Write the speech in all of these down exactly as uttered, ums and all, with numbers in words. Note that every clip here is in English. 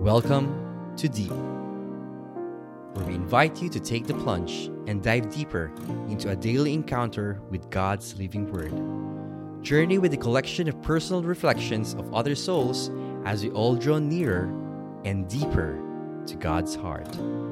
Welcome to Deep, where we invite you to take the plunge and dive deeper into a daily encounter with God's living Word. Journey with a collection of personal reflections of other souls as we all draw nearer and deeper to God's heart.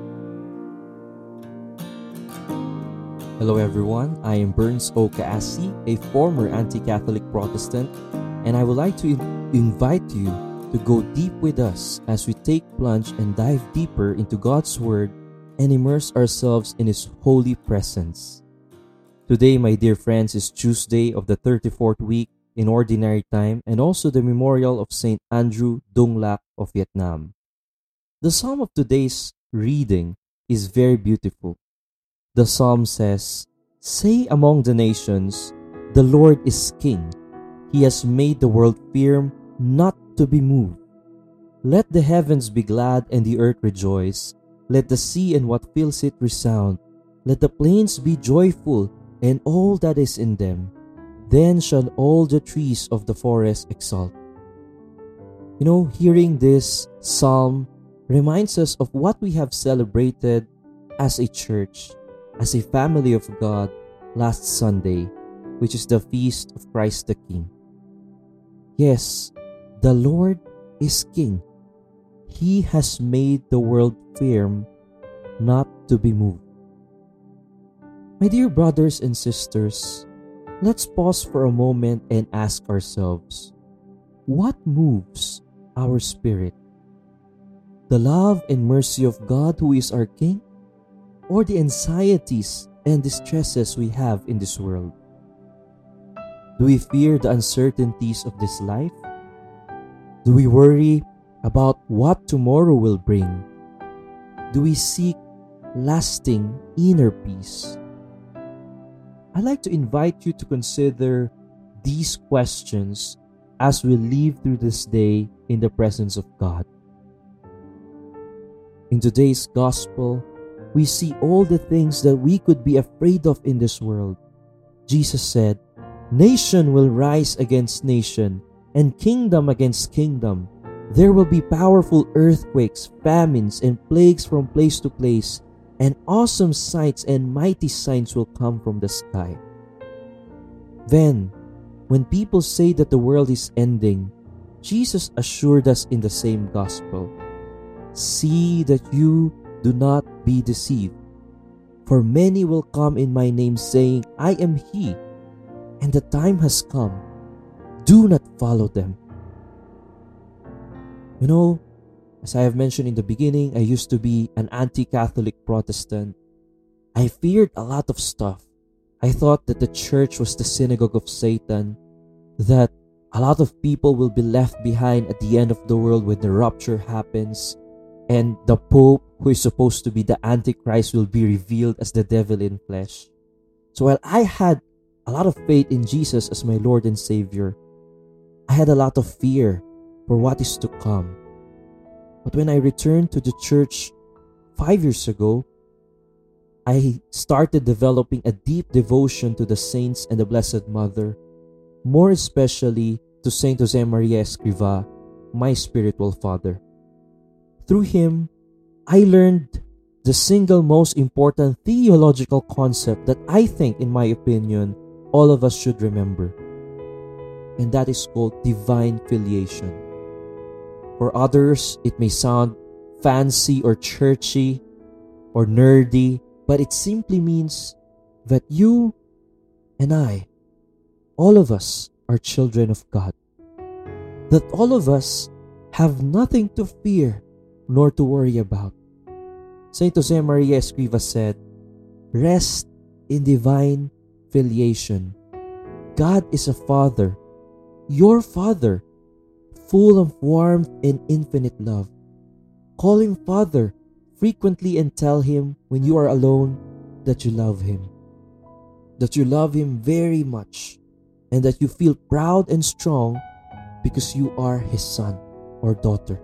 Hello everyone, I am Burns O. Kaasi, a former anti-Catholic Protestant, and I would like to invite you to go deep with us as we take plunge and dive deeper into God's Word and immerse ourselves in His holy presence. Today, my dear friends, is Tuesday of the thirty-fourth week in Ordinary Time and also the memorial of Saint Andrew Dung Lac of Vietnam. The psalm of today's reading is very beautiful. The psalm says, "Say among the nations, the Lord is King. He has made the world firm, not to be moved. Let the heavens be glad and the earth rejoice. Let the sea and what fills it resound. Let the plains be joyful and all that is in them. Then shall all the trees of the forest exult." You know, hearing this psalm reminds us of what we have celebrated as a church, as a family of God last Sunday, which is the feast of Christ the King. Yes, the Lord is King. He has made the world firm, not to be moved. My dear brothers and sisters, let's pause for a moment and ask ourselves, what moves our spirit? The love and mercy of God who is our King, or the anxieties and distresses we have in this world? Do we fear the uncertainties of this life? Do we worry about what tomorrow will bring? Do we seek lasting inner peace? I'd like to invite you to consider these questions as we live through this day in the presence of God. In today's gospel, we see all the things that we could be afraid of in this world. Jesus said, "Nation will rise against nation, and kingdom against kingdom. There will be powerful earthquakes, famines, and plagues from place to place, and awesome sights and mighty signs will come from the sky." Then, when people say that the world is ending, Jesus assured us in the same gospel, "See that you do not be deceived. For many will come in my name saying, 'I am He,' and the time has come. Do not follow them." You know, as I have mentioned in the beginning, I used to be an anti-Catholic Protestant. I feared a lot of stuff. I thought that the church was the synagogue of Satan, that a lot of people will be left behind at the end of the world when the rapture happens, and the Pope, who is supposed to be the Antichrist, will be revealed as the devil in flesh. So while I had a lot of faith in Jesus as my Lord and Savior, I had a lot of fear for what is to come. But when I returned to the church five years ago, I started developing a deep devotion to the saints and the Blessed Mother, more especially to Saint Josemaria Escrivá, my spiritual father. Through him, I learned the single most important theological concept that I think, in my opinion, all of us should remember. And that is called divine filiation. For others, it may sound fancy or churchy or nerdy, but it simply means that you and I, all of us, are children of God. That all of us have nothing to fear nor to worry about. Saint Josemaria Escrivá said, "Rest in divine filiation. God is a Father, your Father, full of warmth and infinite love. Call Him Father frequently and tell Him when you are alone that you love Him, that you love Him very much, and that you feel proud and strong because you are His son or daughter."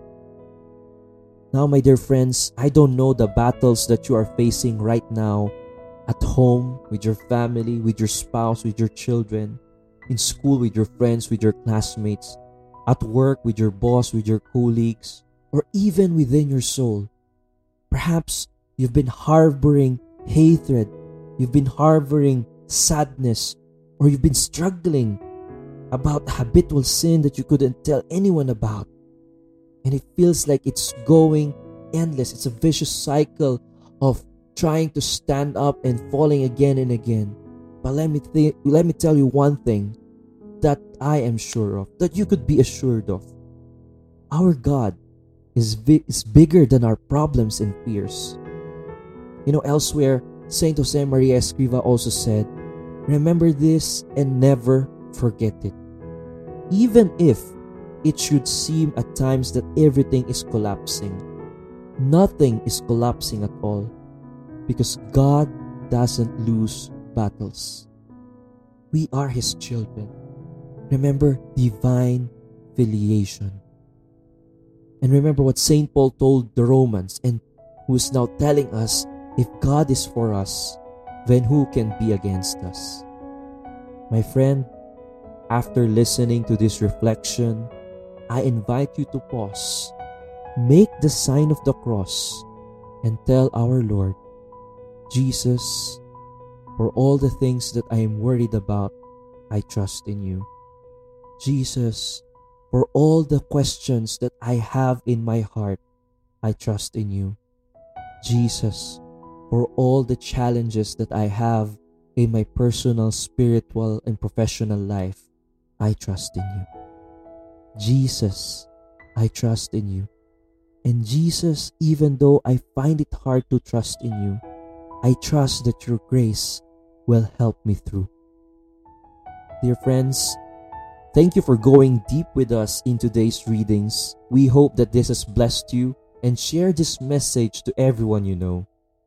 Now, my dear friends, I don't know the battles that you are facing right now at home, with your family, with your spouse, with your children, in school, with your friends, with your classmates, at work, with your boss, with your colleagues, or even within your soul. Perhaps you've been harboring hatred, you've been harboring sadness, or you've been struggling about habitual sin that you couldn't tell anyone about. And it feels like it's going endless. It's a vicious cycle of trying to stand up and falling again and again. But let me th- let me tell you one thing that I am sure of, that you could be assured of. Our God is, vi- is bigger than our problems and fears. You know, elsewhere, Saint Jose Maria Escriva also said, "Remember this and never forget it. Even if it should seem at times that everything is collapsing, nothing is collapsing at all, because God doesn't lose battles. We are His children." Remember divine filiation. And remember what Saint Paul told the Romans, and who is now telling us, if God is for us, then who can be against us? My friend, after listening to this reflection, I invite you to pause, make the sign of the cross, and tell our Lord, "Jesus, for all the things that I am worried about, I trust in you. Jesus, for all the questions that I have in my heart, I trust in you. Jesus, for all the challenges that I have in my personal, spiritual, and professional life, I trust in you. Jesus, I trust in you. And Jesus, even though I find it hard to trust in you, I trust that your grace will help me through." Dear friends, thank you for going deep with us in today's readings. We hope that this has blessed you, and share this message to everyone you know.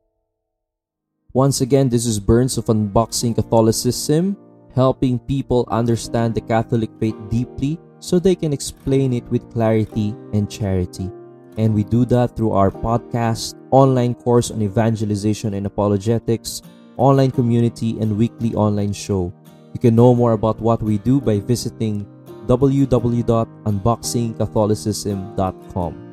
Once again, this is Burns of Unboxing Catholicism, helping people understand the Catholic faith deeply so they can explain it with clarity and charity. And we do that through our podcast, online course on evangelization and apologetics, online community, and weekly online show. You can know more about what we do by visiting w w w dot unboxing catholicism dot com.